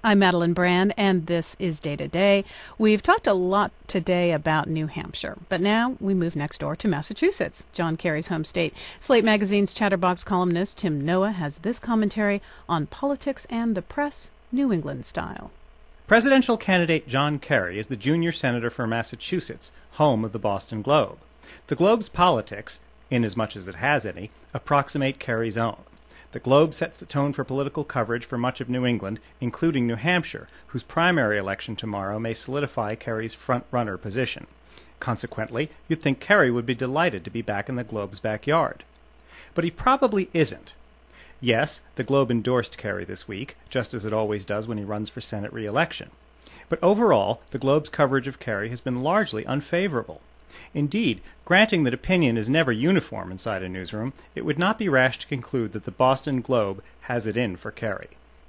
I'm Madeline Brand, and this is Day to Day. We've talked a lot today about New Hampshire, but now we move next door to Massachusetts, John Kerry's home state. Slate Magazine's Chatterbox columnist Tim Noah has this commentary on politics and the press, New England style. Presidential candidate John Kerry is the junior senator for Massachusetts, home of the Boston Globe. The Globe's politics, inasmuch as it has any, approximate Kerry's own. The Globe sets the tone for political coverage for much of New England, including New Hampshire, whose primary election tomorrow may solidify Kerry's front-runner position. Consequently, you'd think Kerry would be delighted to be back in the Globe's backyard. But he probably isn't. Yes, the Globe endorsed Kerry this week, just as it always does when he runs for Senate re-election. But overall, the Globe's coverage of Kerry has been largely unfavorable. Indeed, granting that opinion is never uniform inside a newsroom, it would not be rash to conclude that the Boston Globe has it in for Kerry.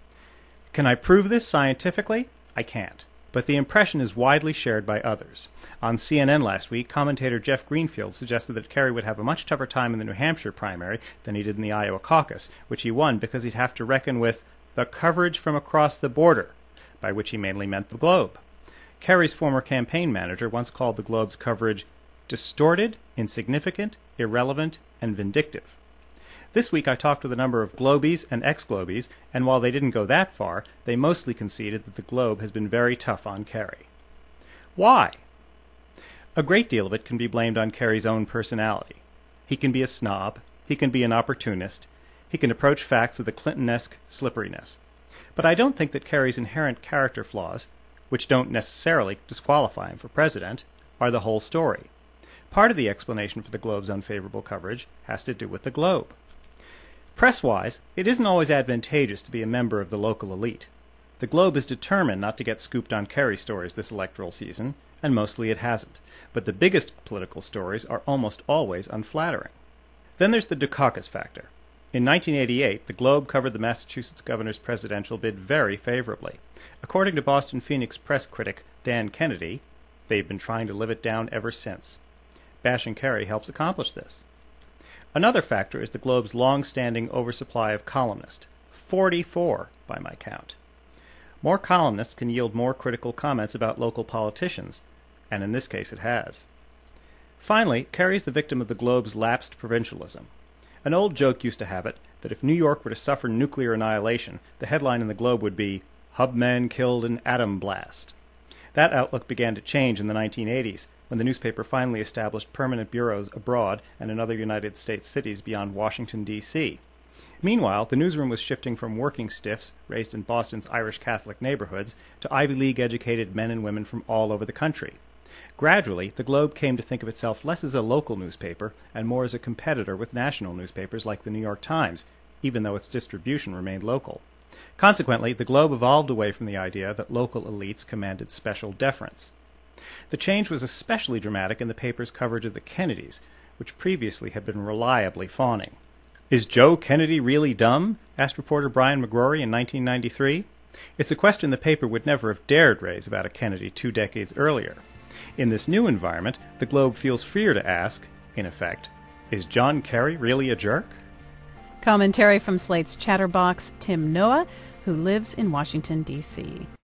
Can I prove this scientifically? I can't. But the impression is widely shared by others. On CNN last week, commentator Jeff Greenfield suggested that Kerry would have a much tougher time in the New Hampshire primary than he did in the Iowa caucus, which he won because he'd have to reckon with the coverage from across the border, by which he mainly meant the Globe. Kerry's former campaign manager once called the Globe's coverage distorted, insignificant, irrelevant, and vindictive. This week I talked with a number of Globies and ex-Globies, and while they didn't go that far, they mostly conceded that the Globe has been very tough on Kerry. Why? A great deal of it can be blamed on Kerry's own personality. He can be a snob, he can be an opportunist, he can approach facts with a Clinton-esque slipperiness. But I don't think that Kerry's inherent character flaws, which don't necessarily disqualify him for president, are the whole story. Part of the explanation for the Globe's unfavorable coverage has to do with the Globe. Press-wise, it isn't always advantageous to be a member of the local elite. The Globe is determined not to get scooped on Kerry stories this electoral season, and mostly it hasn't. But the biggest political stories are almost always unflattering. Then there's the Dukakis factor. In 1988, the Globe covered the Massachusetts governor's presidential bid very favorably. According to Boston Phoenix press critic Dan Kennedy, they've been trying to live it down ever since. Bashing Kerry helps accomplish this. Another factor is the Globe's long-standing oversupply of columnists, 44 by my count. More columnists can yield more critical comments about local politicians, and in this case it has. Finally, Kerry's the victim of the Globe's lapsed provincialism. An old joke used to have it that if New York were to suffer nuclear annihilation, the headline in the Globe would be, "Hubman killed in atom blast." That outlook began to change in the 1980s, when the newspaper finally established permanent bureaus abroad and in other United States cities beyond Washington, D.C. Meanwhile, the newsroom was shifting from working stiffs raised in Boston's Irish Catholic neighborhoods to Ivy League-educated men and women from all over the country. Gradually, the Globe came to think of itself less as a local newspaper and more as a competitor with national newspapers like the New York Times, even though its distribution remained local. Consequently, the Globe evolved away from the idea that local elites commanded special deference. The change was especially dramatic in the paper's coverage of the Kennedys, which previously had been reliably fawning. "Is Joe Kennedy really dumb?" asked reporter Brian McGrory in 1993. It's a question the paper would never have dared raise about a Kennedy 2 decades earlier. In this new environment, the Globe feels freer to ask, in effect, "Is John Kerry really a jerk?" Commentary from Slate's Chatterbox, Tim Noah, who lives in Washington, D.C.